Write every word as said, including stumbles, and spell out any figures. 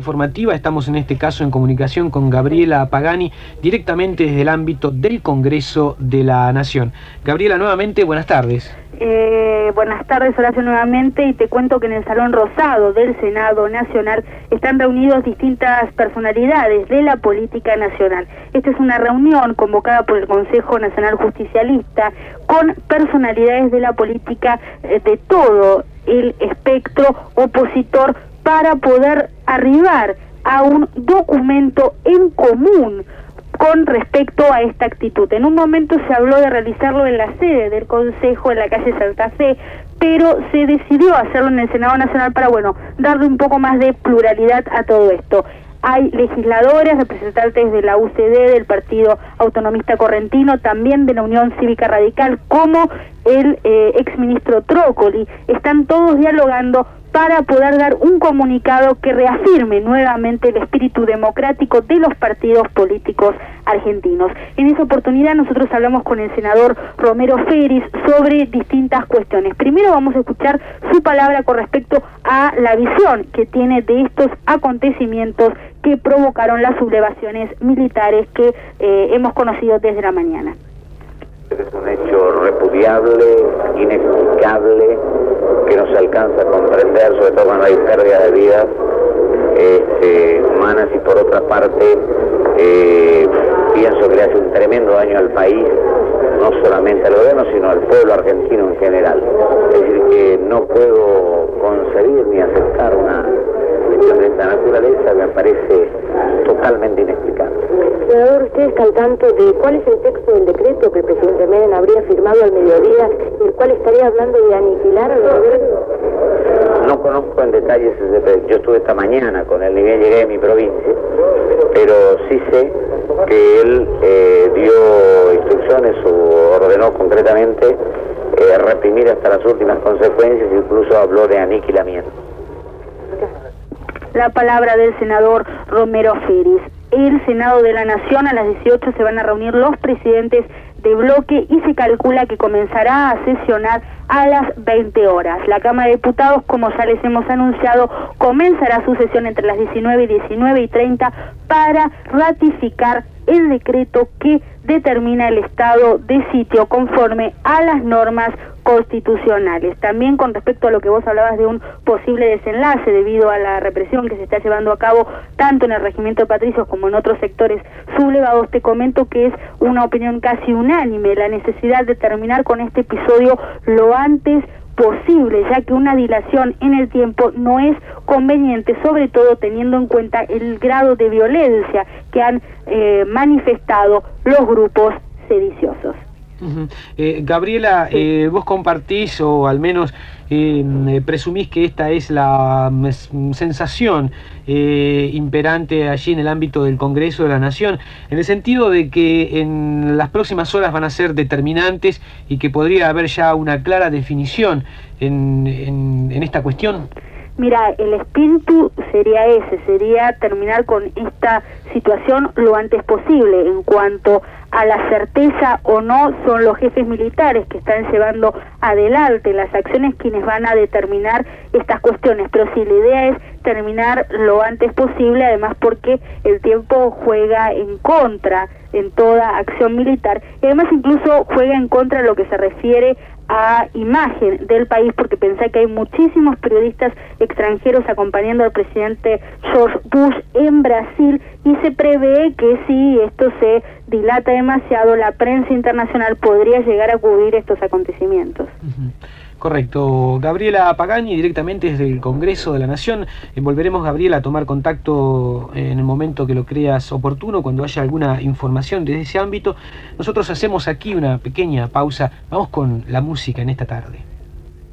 informativa. Estamos en este caso en comunicación con Gabriela Pagani, directamente desde el ámbito del Congreso de la Nación. Gabriela, nuevamente, buenas tardes. Eh, buenas tardes, Horacio, nuevamente, y te cuento que en el Salón Rosado del Senado Nacional están reunidos distintas personalidades de la política nacional. Esta es una reunión convocada por el Consejo Nacional Justicialista con personalidades de la política eh, de todo el espectro opositor para poder arribar a un documento en común con respecto a esta actitud. En un momento se habló de realizarlo en la sede del Consejo, en la calle Santa Fe, pero se decidió hacerlo en el Senado Nacional para, bueno, darle un poco más de pluralidad a todo esto. Hay legisladores, representantes de la U C D, del Partido Autonomista Correntino, también de la Unión Cívica Radical, como el eh, exministro Trócoli. Están todos dialogando para poder dar un comunicado que reafirme nuevamente el espíritu democrático de los partidos políticos argentinos. En esa oportunidad nosotros hablamos con el senador Romero Feris sobre distintas cuestiones. Primero vamos a escuchar su palabra con respecto a la visión que tiene de estos acontecimientos que provocaron las sublevaciones militares que eh, hemos conocido desde la mañana. Es un hecho repudiable, inexplicable, que no se alcanza a comprender, sobre todo cuando hay pérdida de vidas este, humanas, y por otra parte eh, pienso que le hace un tremendo daño al país, no solamente al gobierno, sino al pueblo argentino en general. Es decir, que no puedo concebir ni aceptar una cuestión de esta naturaleza, me parece totalmente inexplicable. Senador, ¿usted está al tanto de cuál es el texto del decreto que el presidente Menem habría firmado al mediodía, el cual estaría hablando de aniquilar al gobierno? No conozco en detalles ese decreto. Yo estuve esta mañana con él, ni bien llegué a mi provincia, pero sí sé que él eh, dio instrucciones o ordenó concretamente eh, reprimir hasta las últimas consecuencias, incluso habló de aniquilamiento. La palabra del senador Romero Feris. El Senado de la Nación, a las dieciocho se van a reunir los presidentes de bloque y se calcula que comenzará a sesionar a las veinte horas. La Cámara de Diputados, como ya les hemos anunciado, comenzará su sesión entre las diecinueve y diecinueve y treinta para ratificar el decreto que determina el estado de sitio conforme a las normas constitucionales. También con respecto a lo que vos hablabas de un posible desenlace debido a la represión que se está llevando a cabo tanto en el regimiento de patricios como en otros sectores sublevados, te comento que es una opinión casi unánime la necesidad de terminar con este episodio lo antes posible, ya que una dilación en el tiempo no es conveniente, sobre todo teniendo en cuenta el grado de violencia que han eh, manifestado los grupos sediciosos. Uh-huh. eh, Gabriela, sí. eh, vos compartís o al menos eh, presumís que esta es la mm, sensación eh, imperante allí en el ámbito del Congreso de la Nación, en el sentido de que en las próximas horas van a ser determinantes y que podría haber ya una clara definición en, en, en esta cuestión. Mira, el espíritu sería ese, sería terminar con esta situación lo antes posible. En cuanto a la certeza o no, son los jefes militares que están llevando adelante las acciones quienes van a determinar estas cuestiones, pero sí, la idea es terminar lo antes posible, además porque el tiempo juega en contra en toda acción militar, y además incluso juega en contra de lo que se refiere a imagen del país, porque pensá que hay muchísimos periodistas extranjeros acompañando al presidente George Bush en Brasil, y se prevé que si esto se dilata demasiado, la prensa internacional podría llegar a cubrir estos acontecimientos. Uh-huh. Correcto. Gabriela Pagani, directamente desde el Congreso de la Nación. Eh, volveremos, Gabriela, a tomar contacto en el momento que lo creas oportuno, cuando haya alguna información desde ese ámbito. Nosotros hacemos aquí una pequeña pausa. Vamos con la música en esta tarde.